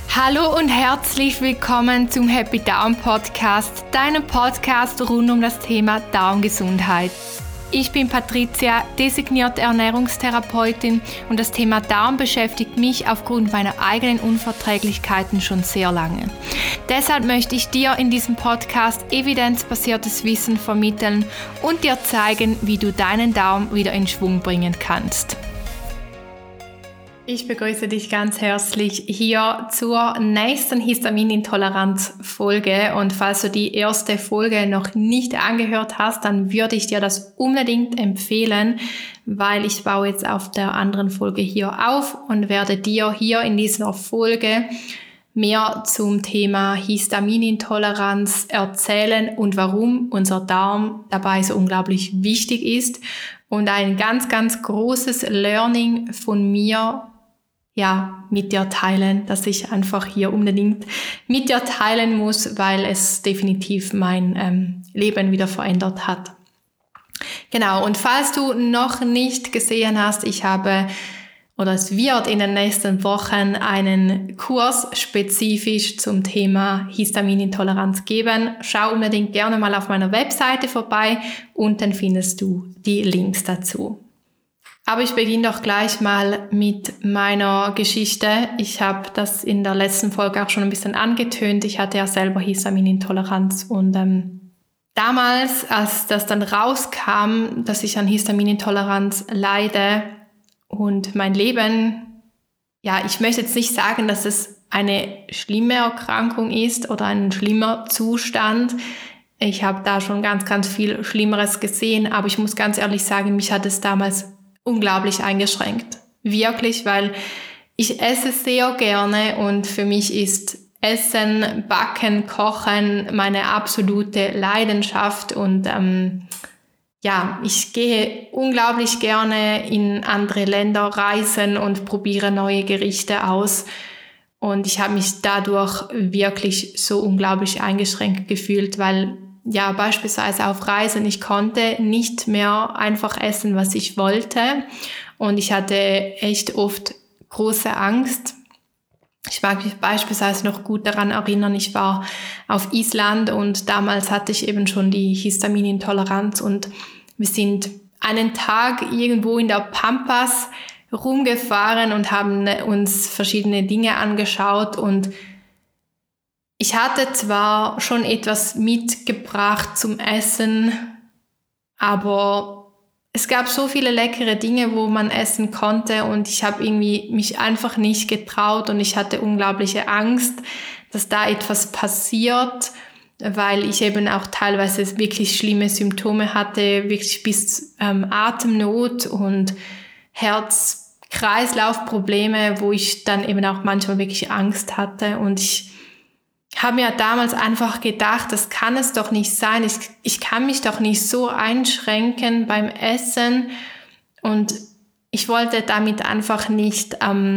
Hallo und herzlich willkommen zum Happy Darm Podcast, deinem Podcast rund um das Thema Darmgesundheit. Ich bin Patricia, designierte Ernährungstherapeutin und das Thema Darm beschäftigt mich aufgrund meiner eigenen Unverträglichkeiten schon sehr lange. Deshalb möchte ich dir in diesem Podcast evidenzbasiertes Wissen vermitteln und dir zeigen, wie du deinen Darm wieder in Schwung bringen kannst. Ich begrüße dich ganz herzlich hier zur nächsten Histaminintoleranz-Folge. Und falls du die erste Folge noch nicht angehört hast, dann würde ich dir das unbedingt empfehlen, weil ich baue jetzt auf der anderen Folge hier auf und werde dir hier in dieser Folge mehr zum Thema Histaminintoleranz erzählen und warum unser Darm dabei so unglaublich wichtig ist. Und ein ganz, ganz großes Learning von mir mit dir teilen, dass ich einfach hier unbedingt mit dir teilen muss, weil es definitiv mein Leben wieder verändert hat. Genau, und falls du noch nicht gesehen hast, es wird in den nächsten Wochen einen Kurs spezifisch zum Thema Histaminintoleranz geben. Schau unbedingt gerne mal auf meiner Webseite vorbei, unten findest du die Links dazu. Aber ich beginne doch gleich mal mit meiner Geschichte. Ich habe das in der letzten Folge auch schon ein bisschen angetönt. Ich hatte ja selber Histaminintoleranz und damals, als das dann rauskam, dass ich an Histaminintoleranz leide und mein Leben, ich möchte jetzt nicht sagen, dass es eine schlimme Erkrankung ist oder ein schlimmer Zustand. Ich habe da schon ganz, ganz viel Schlimmeres gesehen, aber ich muss ganz ehrlich sagen, mich hat es damals unglaublich eingeschränkt. Wirklich, weil ich esse sehr gerne und für mich ist Essen, Backen, Kochen meine absolute Leidenschaft und ich gehe unglaublich gerne in andere Länder reisen und probiere neue Gerichte aus und ich habe mich dadurch wirklich so unglaublich eingeschränkt gefühlt, weil beispielsweise auf Reisen, ich konnte nicht mehr einfach essen, was ich wollte und ich hatte echt oft große Angst. Ich mag mich beispielsweise noch gut daran erinnern, ich war auf Island und damals hatte ich eben schon die Histaminintoleranz und wir sind einen Tag irgendwo in der Pampas rumgefahren und haben uns verschiedene Dinge angeschaut und ich hatte zwar schon etwas mitgebracht zum Essen, aber es gab so viele leckere Dinge, wo man essen konnte und ich habe irgendwie mich einfach nicht getraut und ich hatte unglaubliche Angst, dass da etwas passiert, weil ich eben auch teilweise wirklich schlimme Symptome hatte, wirklich bis Atemnot und Herz-Kreislauf-Probleme, wo ich dann eben auch manchmal wirklich Angst hatte und ich habe mir damals einfach gedacht, das kann es doch nicht sein. Ich kann mich doch nicht so einschränken beim Essen und ich wollte damit einfach nicht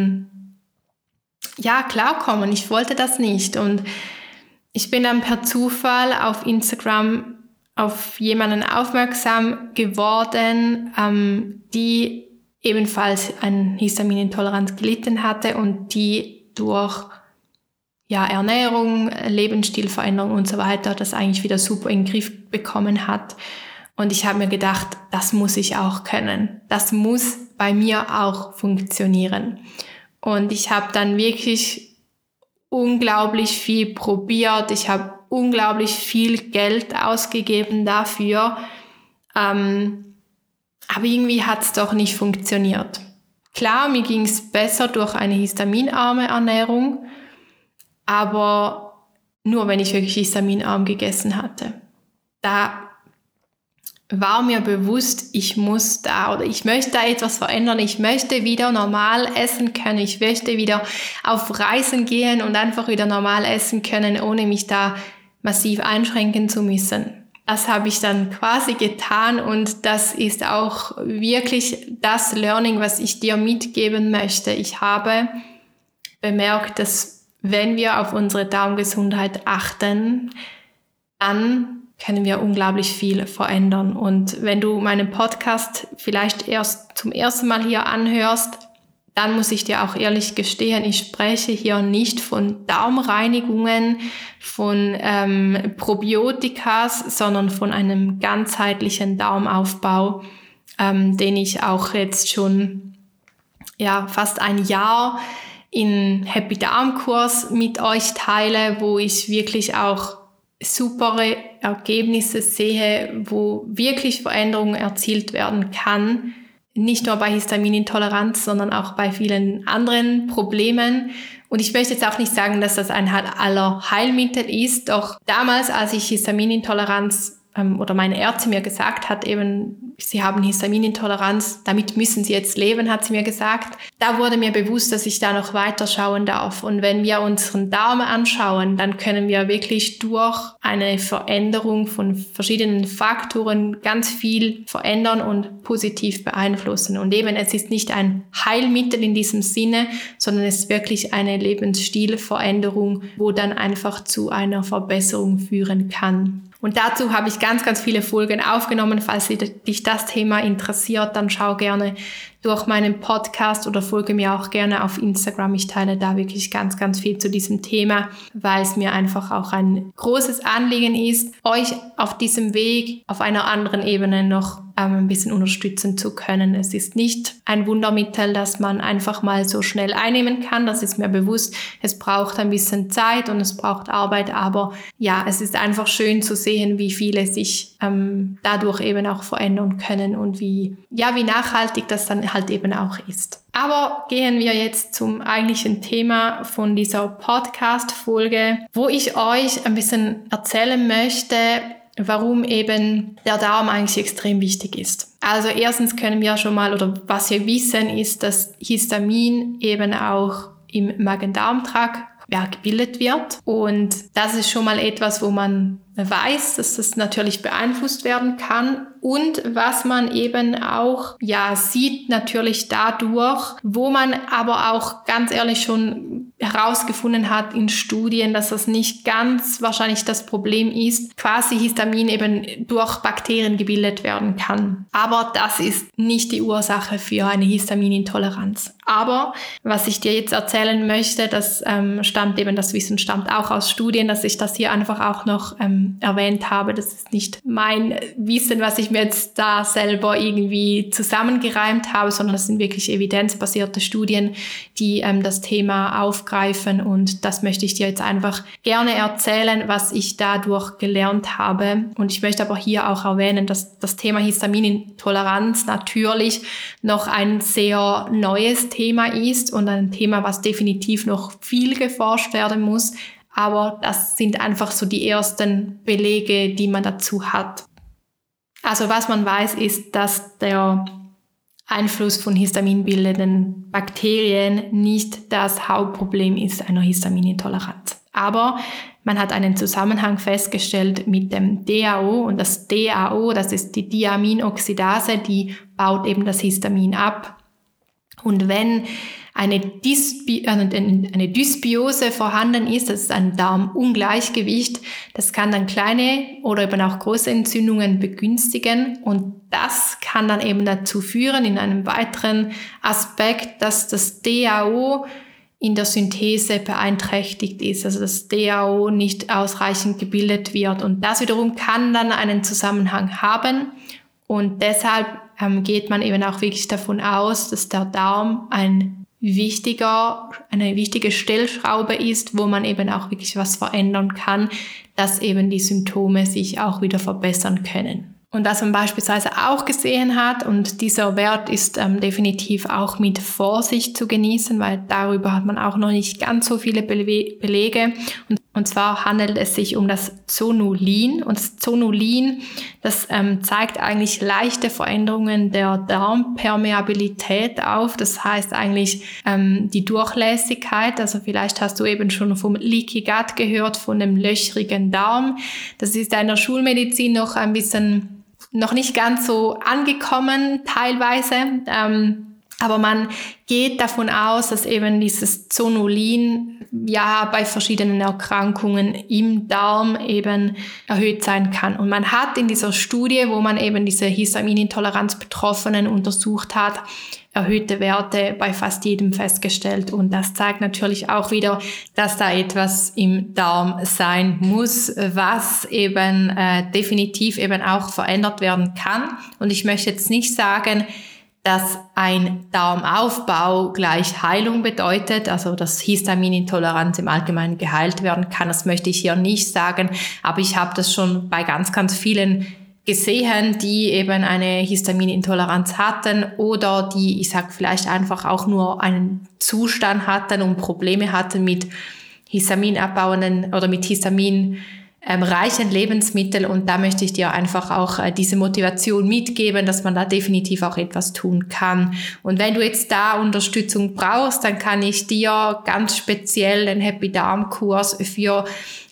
klarkommen. Ich wollte das nicht und ich bin dann per Zufall auf Instagram auf jemanden aufmerksam geworden, die ebenfalls an Histaminintoleranz gelitten hatte und die durch Ernährung, Lebensstilveränderung und so weiter, das eigentlich wieder super in den Griff bekommen hat. Und ich habe mir gedacht, das muss ich auch können. Das muss bei mir auch funktionieren. Und ich habe dann wirklich unglaublich viel probiert. Ich habe unglaublich viel Geld ausgegeben dafür. Aber irgendwie hat es doch nicht funktioniert. Klar, mir ging es besser durch eine histaminarme Ernährung, aber nur wenn ich wirklich histaminarm gegessen hatte. Da war mir bewusst, ich möchte da etwas verändern, ich möchte wieder normal essen können, ich möchte wieder auf Reisen gehen und einfach wieder normal essen können, ohne mich da massiv einschränken zu müssen. Das habe ich dann quasi getan und das ist auch wirklich das Learning, was ich dir mitgeben möchte. Ich habe bemerkt, dass wenn wir auf unsere Darmgesundheit achten, dann können wir unglaublich viel verändern. Und wenn du meinen Podcast vielleicht erst zum ersten Mal hier anhörst, dann muss ich dir auch ehrlich gestehen, ich spreche hier nicht von Darmreinigungen, von Probiotikas, sondern von einem ganzheitlichen Darmaufbau, den ich auch jetzt schon fast ein Jahr in Happy Darm Kurs mit euch teile, wo ich wirklich auch super Ergebnisse sehe, wo wirklich Veränderungen erzielt werden kann. Nicht nur bei Histaminintoleranz, sondern auch bei vielen anderen Problemen. Und ich möchte jetzt auch nicht sagen, dass das ein aller Heilmittel ist. Doch damals, als ich Histaminintoleranz oder meine Ärztin mir gesagt hat, eben, sie haben Histaminintoleranz, damit müssen sie jetzt leben, hat sie mir gesagt. Da wurde mir bewusst, dass ich da noch weiter schauen darf. Und wenn wir unseren Darm anschauen, dann können wir wirklich durch eine Veränderung von verschiedenen Faktoren ganz viel verändern und positiv beeinflussen. Und eben, es ist nicht ein Heilmittel in diesem Sinne, sondern es ist wirklich eine Lebensstilveränderung, wo dann einfach zu einer Verbesserung führen kann. Und dazu habe ich ganz, ganz viele Folgen aufgenommen. Falls dich das Thema interessiert, dann schau gerne durch meinen Podcast oder folge mir auch gerne auf Instagram. Ich teile da wirklich ganz, ganz viel zu diesem Thema, weil es mir einfach auch ein großes Anliegen ist, euch auf diesem Weg auf einer anderen Ebene noch ein bisschen unterstützen zu können. Es ist nicht ein Wundermittel, das man einfach mal so schnell einnehmen kann. Das ist mir bewusst. Es braucht ein bisschen Zeit und es braucht Arbeit, aber ja, es ist einfach schön zu sehen, wie viele sich dadurch eben auch verändern können und wie nachhaltig das dann halt eben auch ist. Aber gehen wir jetzt zum eigentlichen Thema von dieser Podcast-Folge, wo ich euch ein bisschen erzählen möchte, warum eben der Darm eigentlich extrem wichtig ist. Also erstens können wir schon mal, oder was wir wissen, ist, dass Histamin eben auch im Magen-Darm-Trakt gebildet wird. Und das ist schon mal etwas, wo man weiß, dass das natürlich beeinflusst werden kann. Und was man eben auch sieht natürlich dadurch, wo man aber auch ganz ehrlich schon herausgefunden hat in Studien, dass das nicht ganz wahrscheinlich das Problem ist, quasi Histamin eben durch Bakterien gebildet werden kann. Aber das ist nicht die Ursache für eine Histaminintoleranz. Aber was ich dir jetzt erzählen möchte, das Wissen stammt auch aus Studien, dass ich das hier einfach auch noch erwähnt habe. Das ist nicht mein Wissen, was ich mir jetzt da selber irgendwie zusammengereimt habe, sondern das sind wirklich evidenzbasierte Studien, die das Thema aufgreifen, und das möchte ich dir jetzt einfach gerne erzählen, was ich dadurch gelernt habe. Und ich möchte aber hier auch erwähnen, dass das Thema Histaminintoleranz natürlich noch ein sehr neues Thema ist und ein Thema, was definitiv noch viel geforscht werden muss. Aber das sind einfach so die ersten Belege, die man dazu hat. Also was man weiß, ist, dass der Einfluss von histaminbildenden Bakterien nicht das Hauptproblem ist einer Histaminintoleranz. Aber man hat einen Zusammenhang festgestellt mit dem DAO, und das DAO, das ist die Diaminoxidase, die baut eben das Histamin ab. Und wenn eine Dysbiose vorhanden ist, das ist ein Darmungleichgewicht, das kann dann kleine oder eben auch große Entzündungen begünstigen, und das kann dann eben dazu führen, in einem weiteren Aspekt, dass das DAO in der Synthese beeinträchtigt ist, also das DAO nicht ausreichend gebildet wird, und das wiederum kann dann einen Zusammenhang haben, und deshalb geht man eben auch wirklich davon aus, dass der Darm eine wichtige Stellschraube ist, wo man eben auch wirklich was verändern kann, dass eben die Symptome sich auch wieder verbessern können. Und was man beispielsweise auch gesehen hat, und dieser Wert ist definitiv auch mit Vorsicht zu genießen, weil darüber hat man auch noch nicht ganz so viele Belege. Und zwar handelt es sich um das Zonulin. Und das Zonulin, das zeigt eigentlich leichte Veränderungen der Darmpermeabilität auf. Das heißt eigentlich die Durchlässigkeit. Also vielleicht hast du eben schon vom Leaky Gut gehört, von dem löchrigen Darm. Das ist in der Schulmedizin noch nicht ganz so angekommen teilweise. Aber man geht davon aus, dass eben dieses Zonulin ja bei verschiedenen Erkrankungen im Darm eben erhöht sein kann. Und man hat in dieser Studie, wo man eben diese Histaminintoleranz-Betroffenen untersucht hat, erhöhte Werte bei fast jedem festgestellt. Und das zeigt natürlich auch wieder, dass da etwas im Darm sein muss, was eben definitiv eben auch verändert werden kann. Und ich möchte jetzt nicht sagen, dass ein Darmaufbau gleich Heilung bedeutet, also dass Histaminintoleranz im Allgemeinen geheilt werden kann. Das möchte ich hier nicht sagen, aber ich habe das schon bei ganz, ganz vielen gesehen, die eben eine Histaminintoleranz hatten oder die, ich sag vielleicht einfach auch nur einen Zustand hatten und Probleme hatten mit histaminabbauenden oder mit Histamin reichen Lebensmittel, und da möchte ich dir einfach auch diese Motivation mitgeben, dass man da definitiv auch etwas tun kann. Und wenn du jetzt da Unterstützung brauchst, dann kann ich dir ganz speziell den Happy Darm Kurs für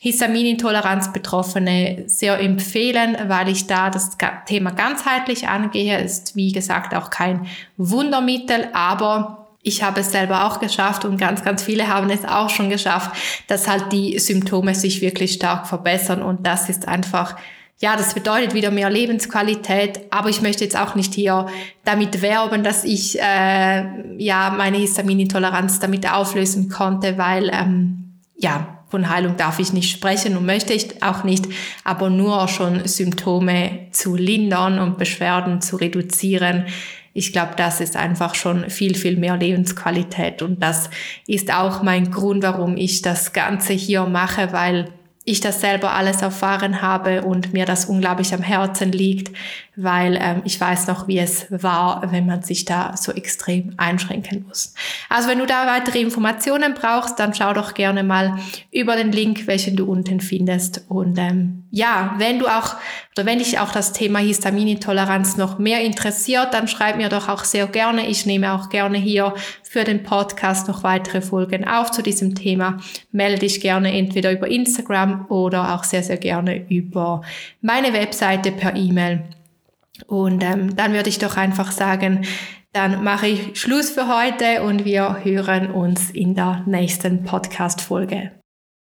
Histaminintoleranz-Betroffene sehr empfehlen, weil ich da das Thema ganzheitlich angehe. Ist wie gesagt auch kein Wundermittel, aber ich habe es selber auch geschafft und ganz, ganz viele haben es auch schon geschafft, dass halt die Symptome sich wirklich stark verbessern, und das ist einfach, ja, das bedeutet wieder mehr Lebensqualität, aber ich möchte jetzt auch nicht hier damit werben, dass ich meine Histaminintoleranz damit auflösen konnte, weil von Heilung darf ich nicht sprechen und möchte ich auch nicht, aber nur schon Symptome zu lindern und Beschwerden zu reduzieren. Ich glaube, das ist einfach schon viel, viel mehr Lebensqualität, und das ist auch mein Grund, warum ich das Ganze hier mache, weil ich das selber alles erfahren habe und mir das unglaublich am Herzen liegt, weil ich weiß noch, wie es war, wenn man sich da so extrem einschränken muss. Also wenn du da weitere Informationen brauchst, dann schau doch gerne mal über den Link, welchen du unten findest. Und wenn dich auch das Thema Histaminintoleranz noch mehr interessiert, dann schreib mir doch auch sehr gerne. Ich nehme auch gerne hier für den Podcast noch weitere Folgen auf zu diesem Thema. Melde dich gerne entweder über Instagram oder auch sehr, sehr gerne über meine Webseite per E-Mail. Und dann würde ich doch einfach sagen, dann mache ich Schluss für heute und wir hören uns in der nächsten Podcast-Folge.